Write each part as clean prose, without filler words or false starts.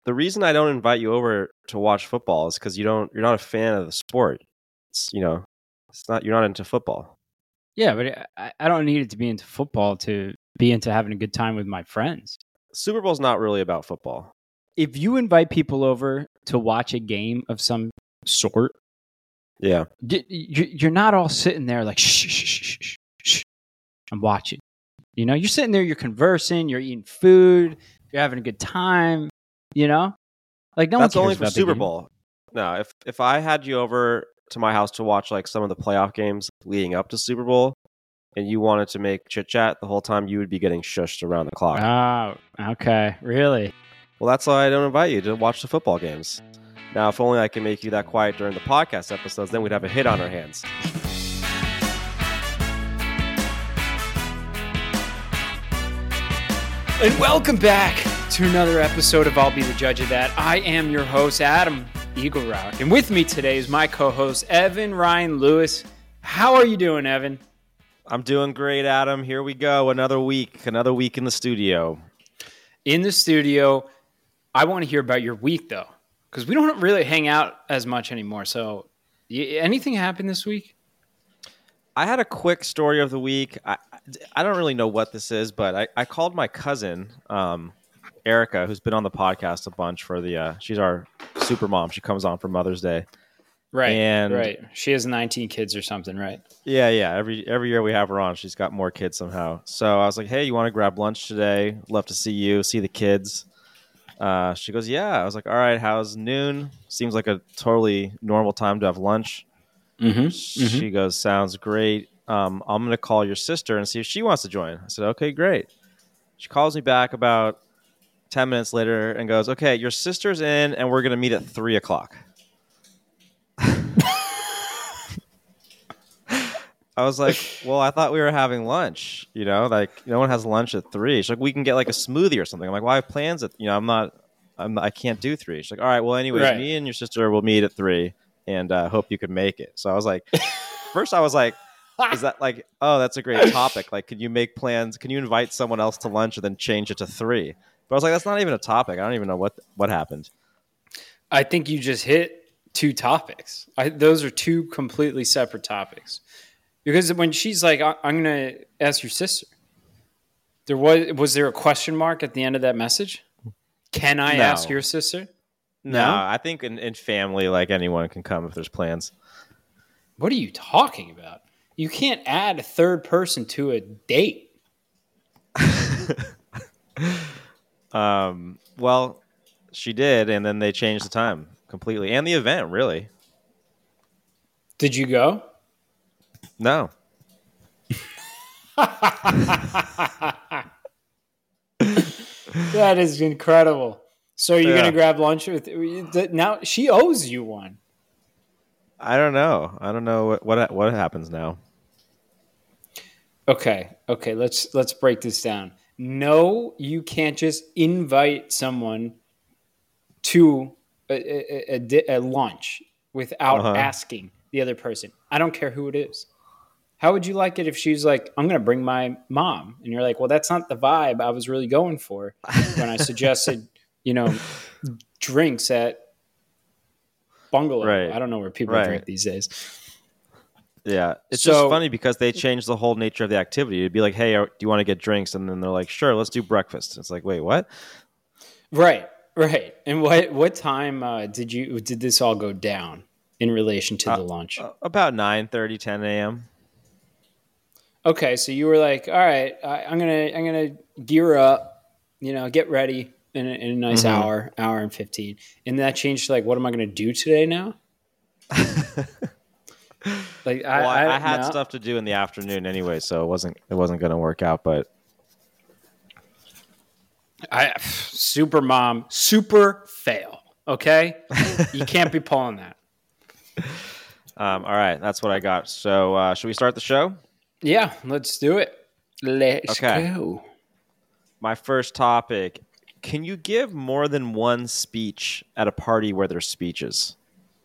The reason I don't invite you over to watch football is because you're not a fan of the sport. It's not, you're not into football. Yeah, but I don't need it to be into football to be into having a good time with my friends. Super Bowl's not really about football. If you invite people over to watch a game of some sort, Yeah. you're not all sitting there like, shh, I'm watching. You're sitting there, you're conversing, you're eating food, you're having a good time, Like, no That's one only cares for about Super the game. Bowl. No, if I had you over to my house to watch like some of the playoff games leading up to Super Bowl, and you wanted to make chit chat the whole time, you would be getting shushed around the clock. Oh, okay. Really? Well, that's why I don't invite you to watch the football games. Now, if only I can make you that quiet during the podcast episodes, then we'd have a hit on our hands. And welcome back to another episode of I'll Be the Judge of That. I am your host, Adam Eagle Rock. And with me today is my co-host, Evan Ryan Lewis. How are you doing, Evan? I'm doing great, Adam. Here we go. Another week in the studio. In the studio. I want to hear about your week, though, because we don't really hang out as much anymore. So anything happened this week? I had a quick story of the week. I don't really know what this is, but I called my cousin, Erica, who's been on the podcast a bunch for she's our super mom. She comes on for Mother's Day. Right. She has 19 kids or something, right? Yeah. Every year we have her on, she's got more kids somehow. So I was like, hey, you want to grab lunch today? Love to see you, see the kids. She goes, yeah. I was like, all right, how's noon? Seems like a totally normal time to have lunch. Mm-hmm. She goes, sounds great. I'm going to call your sister and see if she wants to join. I said, okay, great. She calls me back about 10 minutes later and goes, okay, your sister's in and we're going to meet at 3 o'clock. I was like, well, I thought we were having lunch, like no one has lunch at 3. She's like, we can get like a smoothie or something. I'm like, well, I have plans at, I can't do 3. She's like, all right, well, anyways, Right. Me and your sister will meet at 3 and hope you can make it. So I was like, first I was like, is that like, oh, that's a great topic. Like, can you make plans? Can you invite someone else to lunch and then change it to 3? But I was like, that's not even a topic. I don't even know what happened. I think you just hit 2 topics. Those are 2 completely separate topics. Because when she's like, I'm going to ask your sister, was there a question mark at the end of that message? Can I ask your sister? No, I think in family, like anyone can come if there's plans. What are you talking about? You can't add a third person to a date. Well, she did, and then they changed the time completely and the event, really. Did you go? No. That is incredible. So you're going to grab lunch with now? She owes you one. I don't know what happens now. Okay. Let's break this down. No, you can't just invite someone to a lunch without asking the other person. I don't care who it is. How would you like it if she's like, I'm going to bring my mom? And you're like, well, that's not the vibe I was really going for when I suggested, drinks at Bungalow. Right. I don't know where people drink these days. Yeah. It's just funny because they changed the whole nature of the activity. It'd be like, hey, do you want to get drinks? And then they're like, sure, let's do breakfast. It's like, wait, what? Right. And what time did this all go down in relation to the lunch? About 9:30, 10 a.m. Okay, so you were like, all right, I'm gonna gear up, get ready in a nice hour and 15, and that changed to like, what am I gonna do today now? Like, I had stuff to do in the afternoon anyway, so it wasn't gonna work out. But super mom, super fail. Okay, you can't be pulling that. All right, that's what I got. So should we start the show? Yeah, let's do it. Let's go. My first topic. Can you give more than one speech at a party where there's speeches?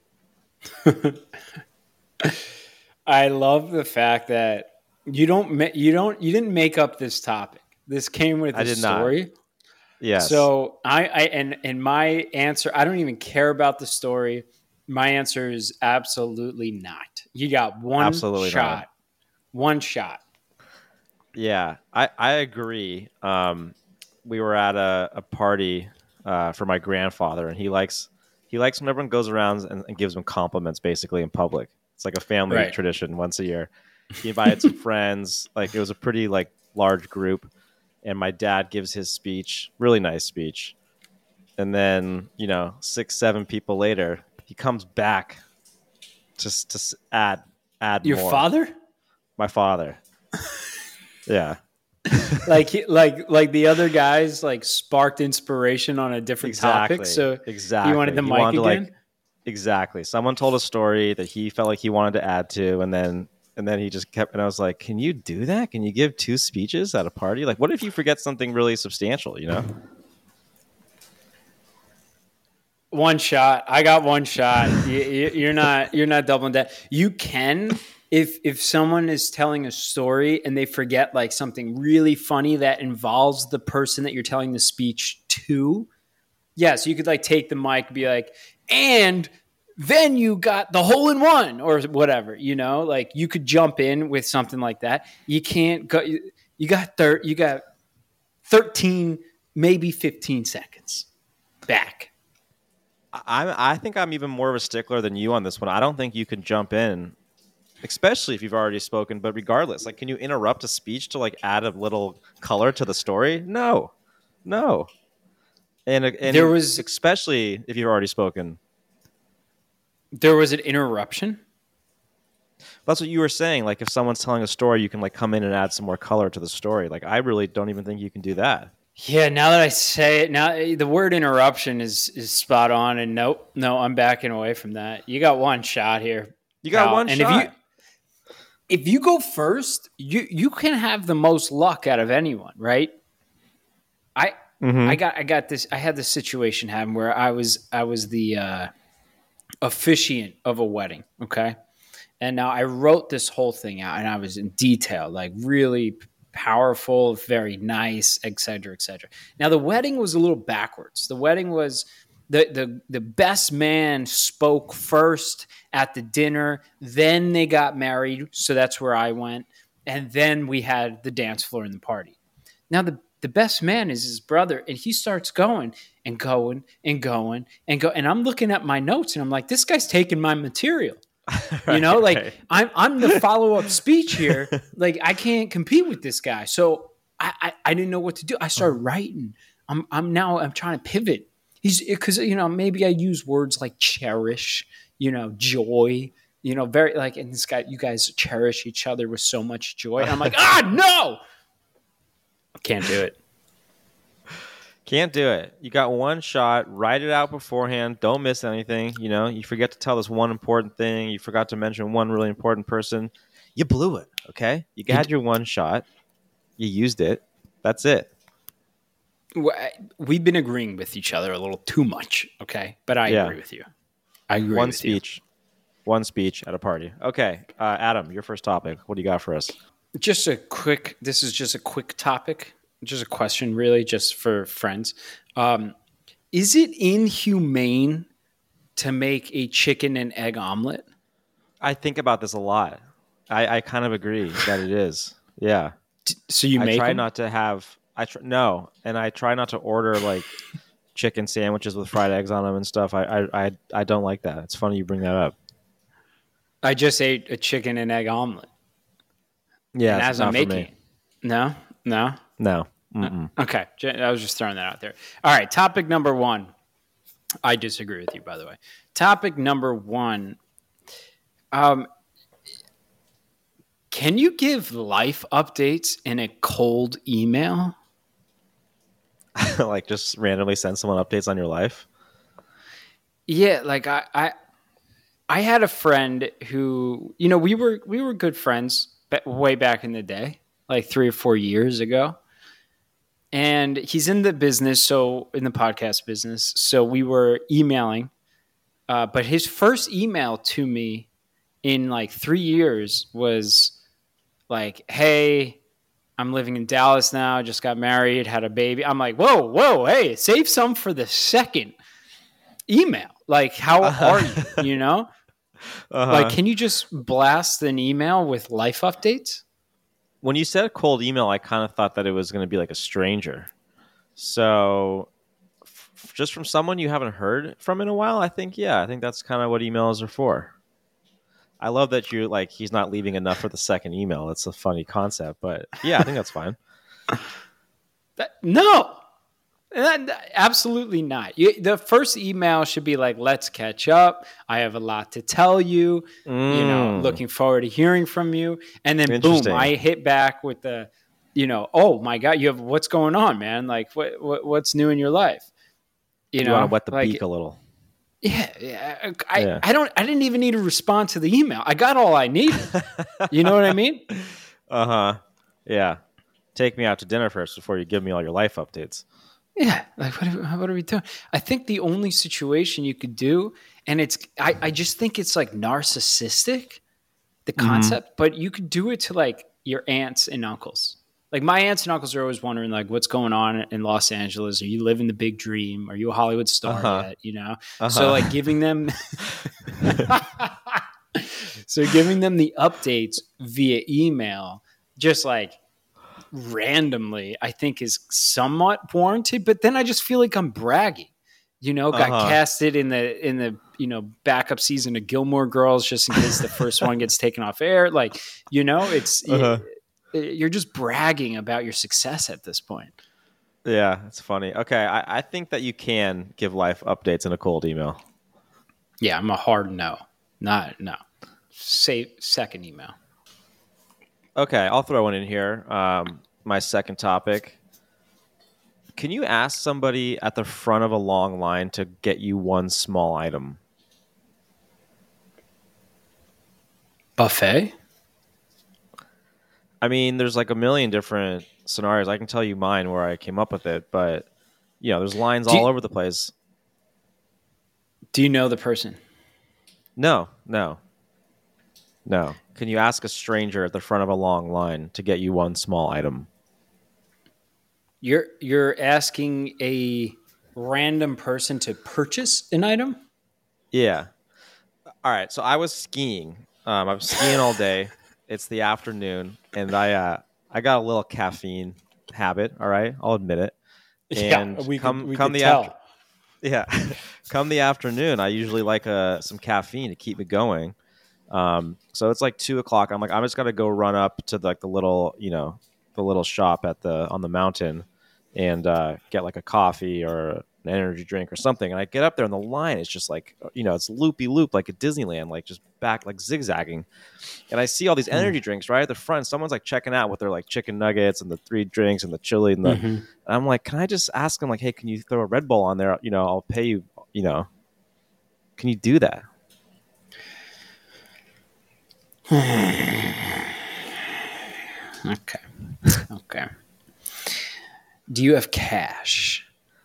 I love the fact that you didn't make up this topic. This came with a story. Yes. So and my answer, I don't even care about the story. My answer is absolutely not. You got one Absolutely not. shot. One shot. Yeah, I agree. We were at a party for my grandfather, and he likes when everyone goes around and gives him compliments basically in public. It's like a family Right. tradition once a year. He invited some friends. Like it was a pretty like large group, and my dad gives his speech, really nice speech, and then 6, 7 people later, he comes back just to add Your more. father? My father, yeah. like the other guys like sparked inspiration on a different topic. So he wanted Exactly. the He mic wanted to again. exactly. Someone told a story that he felt like he wanted to add to, and then he just kept. And I was like, "Can you do that? Can you give 2 speeches at a party? Like, what if you forget something really substantial? You know?" One shot. I got one shot. You're not doubling that. You can if someone is telling a story and they forget like something really funny that involves the person that you're telling the speech to. Yes, you could like take the mic and be like, and then you got the hole in one or whatever, like you could jump in with something like that. You can't go, you got 13, maybe 15 seconds back. I think I'm even more of a stickler than you on this one. I don't think you can jump in, especially if you've already spoken. But regardless, like, can you interrupt a speech to like add a little color to the story? No, no. There And was especially if you've already spoken. there was an interruption. That's what you were saying. Like, if someone's telling a story, you can like come in and add some more color to the story. Like, I really don't even think you can do that. Yeah, now that I say it, now the word interruption is spot on. And no, I'm backing away from that. You got one shot here, You got pal. one And shot. if you go first, you can have the most luck out of anyone, right? I got this. I had this situation happen where I was the officiant of a wedding. Okay, and now I wrote this whole thing out, and I was in detail, like really powerful, very nice, et cetera, et cetera. Now the wedding was a little backwards. The wedding was the best man spoke first at the dinner, then they got married, so that's where I went, and then we had the dance floor and the party. Now the best man is his brother, and he starts going and going and going and go. And I'm looking at my notes, and I'm like, this guy's taking my material. Right. I'm the follow up speech here. Like I can't compete with this guy, so I didn't know what to do. I started writing. I'm trying to pivot. He's because maybe I use words like cherish, joy, very like. And this guy, you guys cherish each other with so much joy. And I'm like, no. Can't do it. Can't do it. You got one shot. Write it out beforehand. Don't miss anything. You forget to tell this one important thing. You forgot to mention one really important person. You blew it. Okay. You had your one shot. You used it. That's it. We've been agreeing with each other a little too much. Okay. But I agree with you. I agree one with speech. you. One speech at a party. Okay. Adam, your first topic. What do you got for us? This is just a quick topic, just a question really, just for friends. Is it inhumane to make a chicken and egg omelet? I think about this a lot. I kind of agree that it is. Yeah. So you make I try them? not to have, no. And I try not to order like chicken sandwiches with fried eggs on them and stuff. I don't like that. It's funny you bring that up. I just ate a chicken and egg omelet. Yeah, and it's as not I'm for making me. it. No. Okay. I was just throwing that out there. All right. Topic number 1. I disagree with you, by the way. Topic number 1. Can you give life updates in a cold email? Like just randomly send someone updates on your life? Yeah, like I had a friend who, we were good friends way back in the day, like 3 or 4 years ago. And he's in the business, so in the podcast business. So we were emailing, but his first email to me in like 3 years was like, "Hey, I'm living in Dallas now. Just got married, had a baby. I'm like, whoa, hey, save some for the second email. Like, how are you? You know, like, can you just blast an email with life updates? When you said cold email, I kind of thought that it was going to be like a stranger. So just from someone you haven't heard from in a while, I think that's kind of what emails are for. I love that you're like, he's not leaving enough for the second email. It's a funny concept, but yeah, I think that's fine. No, absolutely not. The first email should be like, let's catch up. I have a lot to tell you. You know, looking forward to hearing from you. And then boom, I hit back with the, you know, oh my God, you have, what's going on, man? Like what's new in your life? You know, want to wet the beak a little. Yeah. I didn't even need to respond to the email. I got all I needed. You know what I mean? Yeah. Take me out to dinner first before you give me all your life updates. Yeah. Like, what are we doing? I think the only situation you could do, and I just think it's like narcissistic, the concept, but you could do it to like your aunts and uncles. Like my aunts and uncles are always wondering like what's going on in Los Angeles. Are you living the big dream? Are you a Hollywood star yet? You know? So like giving them giving them the updates via email, just like randomly, I think is somewhat warranted, but then I just feel like I'm bragging. You know, got casted in the you know, backup season of Gilmore Girls just in case the first one gets taken off air. Like, you know, it's you're just bragging about your success at this point. Yeah, it's funny. Okay, I think that you can give life updates in a cold email. Yeah, I'm a hard no. No. Say second email. Okay, I'll throw one in here. My second topic. Can you ask somebody at the front of a long line to get you one small item? Buffet? I mean, there's like a million different scenarios. I can tell you mine where I came up with it, but you know, there's lines all over the place. Do you know the person? No. Can you ask a stranger at the front of a long line to get you one small item? You're asking a random person to purchase an item? Yeah. All right. So I was skiing. I was skiing all day. It's the afternoon, and I got a little caffeine habit. All right, I'll admit it. And we come the tell. come the afternoon, I usually like some caffeine to keep me going. So it's like 2:00. I'm like, I'm just gonna go run up to the little, you know, the little shop on the mountain, and get like a coffee or an energy drink or something. And I get up there, and the line is just like, you know, it's loopy loop like at Disneyland, like just back like zigzagging. And I see all these energy drinks right at the front. Someone's like checking out with their like chicken nuggets and the 3 drinks and the chili and the. And I'm like, can I just ask them like, hey, can you throw a Red Bull on there? You know, I'll pay you. You know, can you do that? Okay. Do you have cash?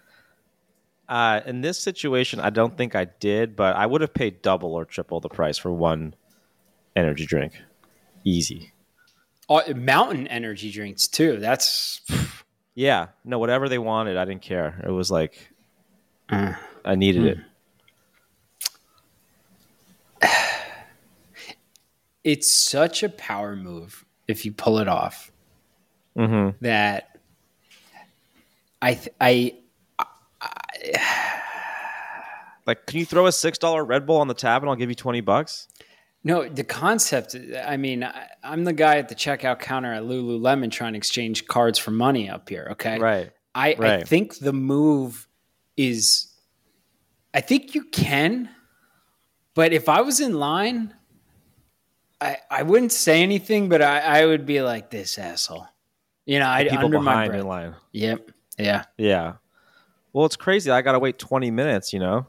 In this situation, I don't think I did, but I would have paid double or triple the price for one energy drink. Easy. Mountain energy drinks too. That's yeah. No, whatever they wanted, I didn't care. It was like I needed it. It's such a power move if you pull it off. That I like, can you throw a $6 Red Bull on the tab and I'll give you $20? No, the concept, I mean, I'm the guy at the checkout counter at Lululemon trying to exchange cards for money up here, okay? Right. I think the move is, I think you can, but if I was in line, I wouldn't say anything, but I would be like, this asshole. You know, I'd people under behind my breath. in line. Yep. Yeah. Yeah. Well, it's crazy. I got to wait 20 minutes, you know?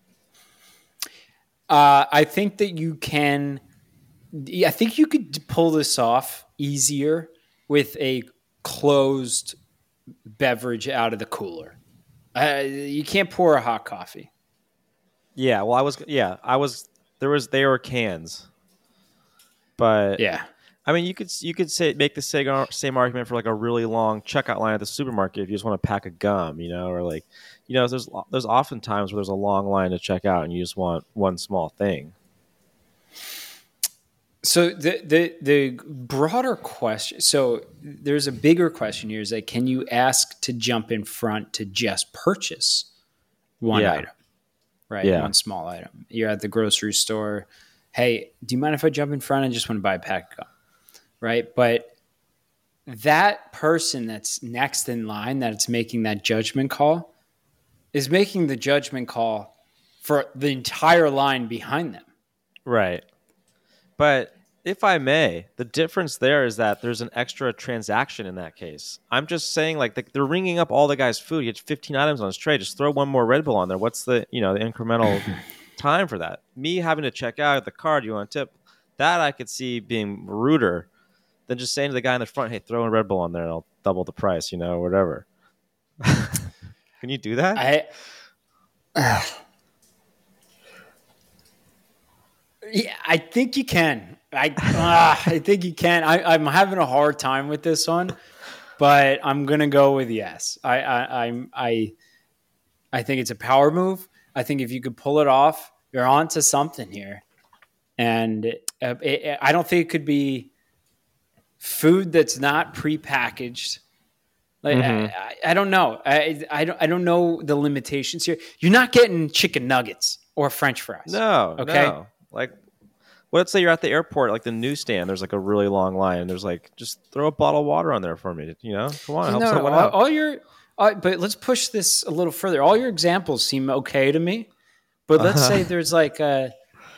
I think that you can. I think you could pull this off easier with a closed beverage out of the cooler. You can't pour a hot coffee. Yeah. Well, they were cans, but yeah, I mean, you could say make the same argument for like a really long checkout line at the supermarket if you just want to pack a gum, or like, there's often times where there's a long line to check out and you just want one small thing. So the broader question, so there's a bigger question here, is that can you ask to jump in front to just purchase one item, right? Yeah. One small item. You're at the grocery store. Hey, do you mind if I jump in front? I just want to buy a pack of gum, right? But that person that's next in line that's making that judgment call is making the judgment call for the entire line behind them. Right. But if I may, the difference there is that there's an extra transaction in that case. I'm just saying, like, they're ringing up all the guy's food. He had 15 items on his tray. Just throw one more Red Bull on there. What's the incremental time for that? Me having to check out at the card, you want a tip? That I could see being ruder than just saying to the guy in the front, hey, throw a Red Bull on there and I'll double the price, or whatever. Can you do that? Yeah, I think you can. I think you can. I'm having a hard time with this one, but I'm gonna go with yes. I think it's a power move. I think if you could pull it off, you're on to something here. And I don't think it could be food that's not prepackaged. Like I don't know. I don't know the limitations here. You're not getting chicken nuggets or French fries. No. Okay. No. Like, let's say you're at the airport, like the newsstand. There's like a really long line, and there's like, just throw a bottle of water on there for me. Come on, help someone out. But let's push this a little further. All your examples seem okay to me, but let's say there's like a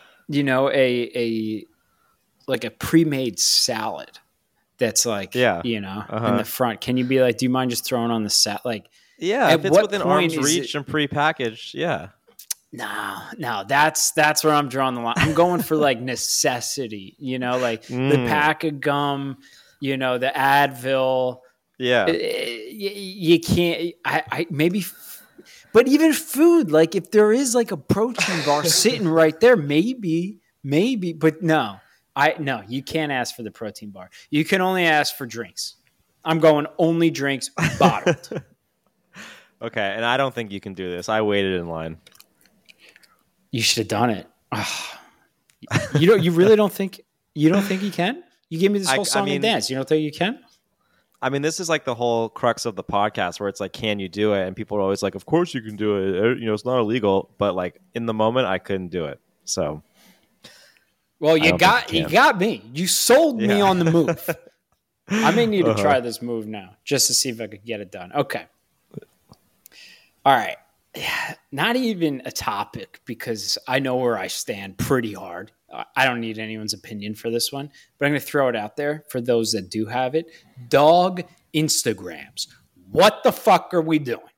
pre-made salad that's like, in the front. Can you be like, do you mind just throwing on the salad? Like, yeah, if it's within arm's reach and pre-packaged, yeah. No, that's where I'm drawing the line. I'm going for like necessity, like the pack of gum, the Advil. Yeah. You can't, maybe, but even food, like if there is like a protein bar sitting right there, maybe, but no, you can't ask for the protein bar. You can only ask for drinks. I'm going only drinks bottled. Okay. And I don't think you can do this. I waited in line. You should have done it. You really don't think you can? You gave me this whole song and dance. You don't think you can? I mean, this is like the whole crux of the podcast where it's like, can you do it? And people are always like, of course you can do it. It's not illegal. But like in the moment, I couldn't do it. So, well, you got me. You sold me on the move. I may need to try this move now just to see if I could get it done. Okay. All right. Not even a topic because I know where I stand pretty hard. I don't need anyone's opinion for this one, but I'm going to throw it out there for those that do have it. Dog Instagrams. What the fuck are we doing?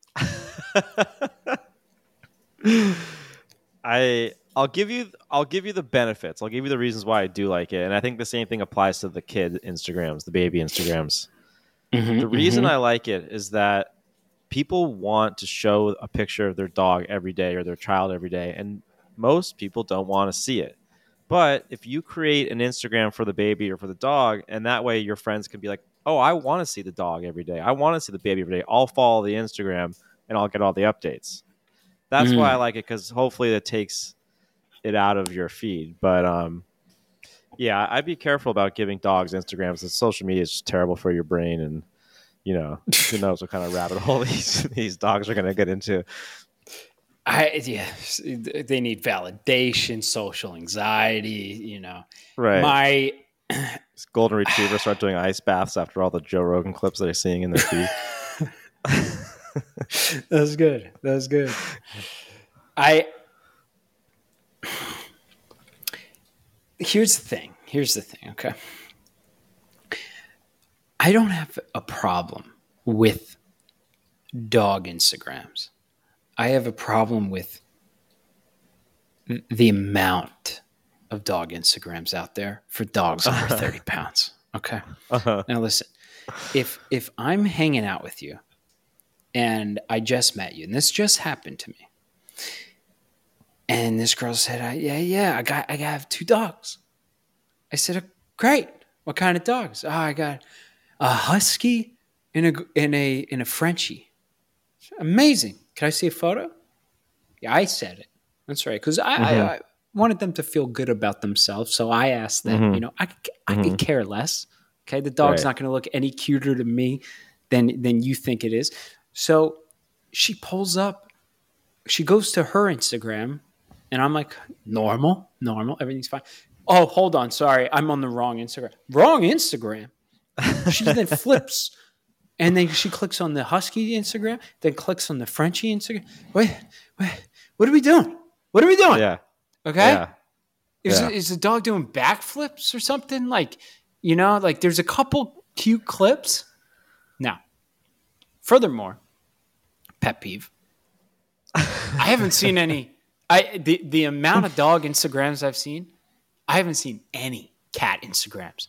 I'll give you the benefits. I'll give you the reasons why I do like it, and I think the same thing applies to the kid Instagrams, the baby Instagrams. The reason I like it is that people want to show a picture of their dog every day or their child every day, and most people don't want to see it. But if you create an Instagram for the baby or for the dog, and that way your friends can be like, oh, I want to see the dog every day. I want to see the baby every day. I'll follow the Instagram and I'll get all the updates. That's why I like it, because hopefully that takes it out of your feed. But yeah, I'd be careful about giving dogs Instagrams. The social media is just terrible for your brain, and who knows what kind of rabbit hole these dogs are going to get into. They need validation, social anxiety, Right. This golden retriever start doing ice baths after all the Joe Rogan clips that they're seeing in their feed. That was good. Here's the thing. Okay. I don't have a problem with dog Instagrams. I have a problem with the amount of dog Instagrams out there for dogs under 30 pounds. Okay. Now listen, if I'm hanging out with you and I just met you, and this just happened to me, and this girl said, I have 2 dogs. I said, great. What kind of dogs? Oh, I got a husky and a Frenchie. Amazing. Can I see a photo? Yeah, I said it. That's right. Because I wanted them to feel good about themselves. So I asked them, I could care less. Okay. The dog's not going to look any cuter to me than you think it is. So she pulls up, she goes to her Instagram, and I'm like, normal, everything's fine. Oh, hold on. Sorry. I'm on the wrong Instagram. Wrong Instagram. She then flips. And then she clicks on the husky Instagram, then clicks on the Frenchie Instagram. Wait, what are we doing? What are we doing? Yeah. Okay. Yeah. Is the dog doing backflips or something? Like, there's a couple cute clips. Now, furthermore, pet peeve. I haven't seen any. The amount of dog Instagrams I've seen, I haven't seen any cat Instagrams.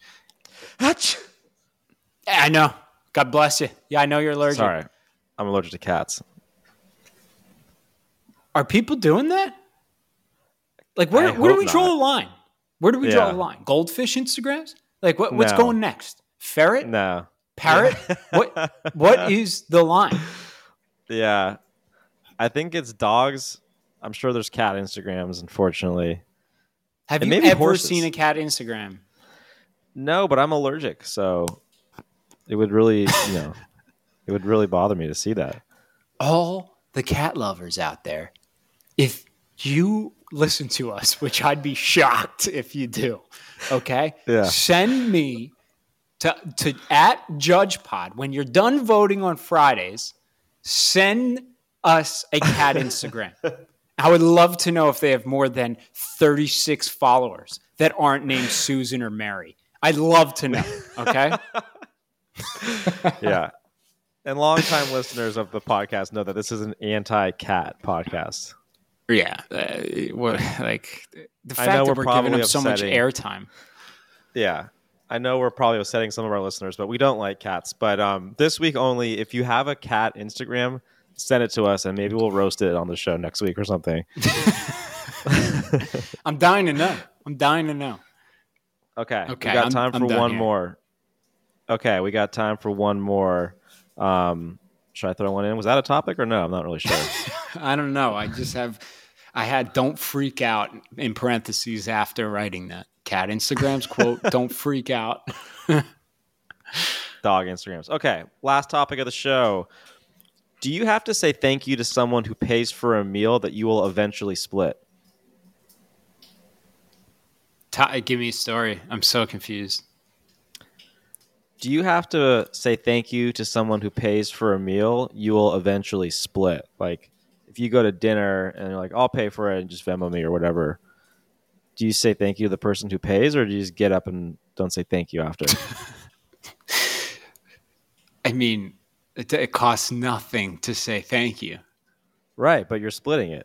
I know. God bless you. Yeah, I know you're allergic. Sorry. I'm allergic to cats. Are people doing that? Like, where do we draw the line? Where do we draw the line? Goldfish Instagrams? Like, what's going next? Ferret? No. Parrot? What is the line? Yeah. I think it's dogs. I'm sure there's cat Instagrams, unfortunately. Have you ever seen a cat Instagram? No, but I'm allergic, so it would really, it would really bother me to see that. All the cat lovers out there, if you listen to us, which I'd be shocked if you do, okay? Yeah. Send me to at JudgePod. When you're done voting on Fridays, send us a cat Instagram. I would love to know if they have more than 36 followers that aren't named Susan or Mary. I'd love to know, okay? Yeah. And longtime listeners of the podcast know that this is an anti-cat podcast. Yeah. The fact that we're giving them so much airtime. Yeah. I know we're probably upsetting some of our listeners, but we don't like cats. But this week only, if you have a cat Instagram, send it to us and maybe we'll roast it on the show next week or something. I'm dying to know. Okay. We got time for one more. Okay, we got time for one more. Should I throw one in? Was that a topic or no? I'm not really sure. I don't know. I had "don't freak out" in parentheses after writing that. Cat Instagrams quote, "Don't freak out." Dog Instagrams. Okay, last topic of the show. Do you have to say thank you to someone who pays for a meal that you will eventually split? Give me a story. I'm so confused. Do you have to say thank you to someone who pays for a meal you will eventually split? Like, if you go to dinner and you're like, I'll pay for it and just Venmo me or whatever, do you say thank you to the person who pays, or do you just get up and don't say thank you after? I mean, it costs nothing to say thank you. Right, but you're splitting it.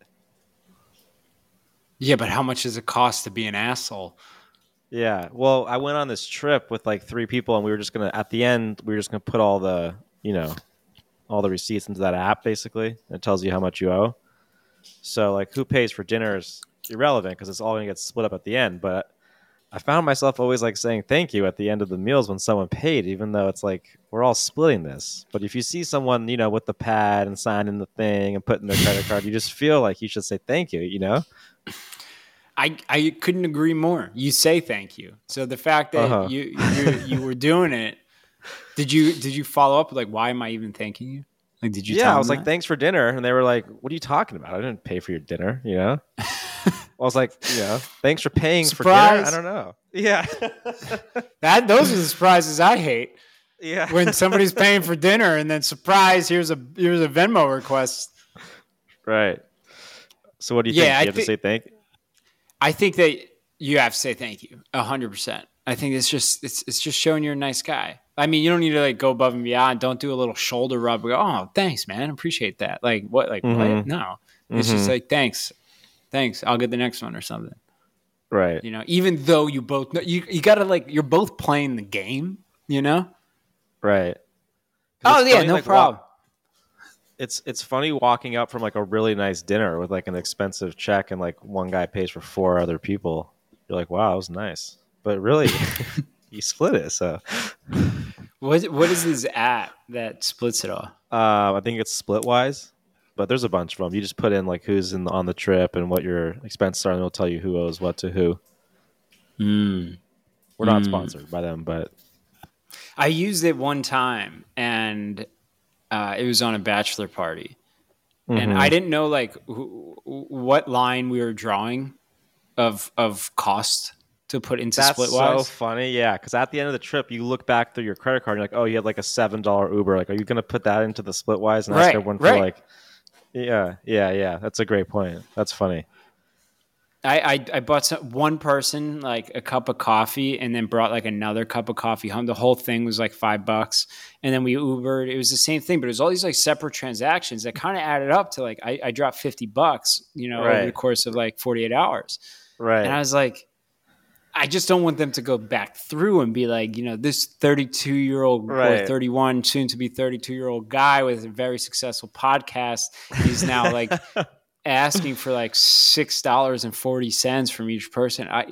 Yeah, but how much does it cost to be an asshole? Yeah, well, I went on this trip with like 3 people, and we were just gonna put all the all the receipts into that app. Basically, it tells you how much you owe. So like, who pays for dinner is irrelevant because it's all gonna get split up at the end. But I found myself always like saying thank you at the end of the meals when someone paid, even though it's like we're all splitting this. But if you see someone with the pad and signing the thing and putting their credit card, you just feel like you should say thank you. I couldn't agree more. You say thank you. So the fact that you were doing it, did you follow up with like, why am I even thanking you? Like, did you? Yeah, I was that? like, thanks for dinner, and they were like, what are you talking about? I didn't pay for your dinner. I was like, thanks for paying for dinner. I don't know. Yeah, those are the surprises I hate. Yeah, when somebody's paying for dinner and then surprise, here's a Venmo request. Right. So what do you think? You have to say thank you? I think that you have to say thank you 100%. I think it's just showing you're a nice guy. I mean, you don't need to like go above and beyond. Don't do a little shoulder rub. Go, oh, thanks, man. Appreciate that. Like what? Like what? No, it's just like thanks. I'll get the next one or something. Right. Even though you both know, you gotta like, you're both playing the game. Right. Oh yeah, no problem. It's funny walking up from like a really nice dinner with like an expensive check and like one guy pays for 4 other people. You're like, wow, that was nice. But really, you split it. So what is this app that splits it all? I think it's Splitwise, but there's a bunch of them. You just put in like who's on the trip and what your expenses are, and it'll tell you who owes what to who. We're not sponsored by them, but I used it one time, and it was on a bachelor party, and I didn't know like what line we were drawing of cost to put into Splitwise. That's so funny, yeah. Because at the end of the trip, you look back through your credit card, and you're like, oh, you had like a $7 Uber. Like, are you going to put that into the Splitwise and ask everyone for like? Yeah. That's a great point. That's funny. I bought one person like a cup of coffee and then brought like another cup of coffee home. The whole thing was like $5, and then we Ubered. It was the same thing, but it was all these like separate transactions that kind of added up to like I dropped $50, over the course of like 48 hours. Right. And I was like, I just don't want them to go back through and be like, this 32-year-old or 31, soon to be 32-year-old guy with a very successful podcast is now like asking for like $6.40 from each person. Right.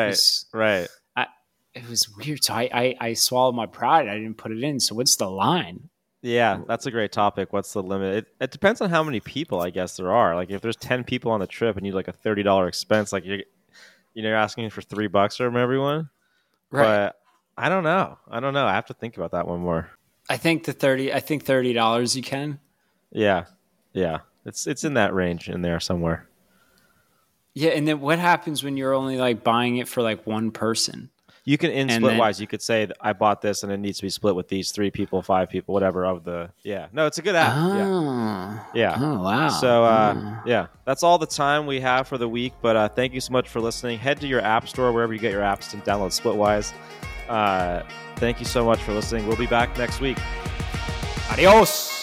It was weird. So I swallowed my pride. I didn't put it in. So what's the line? Yeah, that's a great topic. What's the limit? It depends on how many people, I guess, there are. Like if there's 10 people on the trip and you need like a $30 expense, like you're asking for $3 from everyone. Right. But I don't know. I have to think about that one more. I think $30 you can. Yeah. It's in that range in there somewhere. Yeah, and then what happens when you're only like buying it for like one person? You can Splitwise. You could say I bought this and it needs to be split with these 3 people, 5 people, whatever. No, it's a good app. Yeah. Oh wow. So that's all the time we have for the week. But thank you so much for listening. Head to your app store wherever you get your apps and download Splitwise. Thank you so much for listening. We'll be back next week. Adios.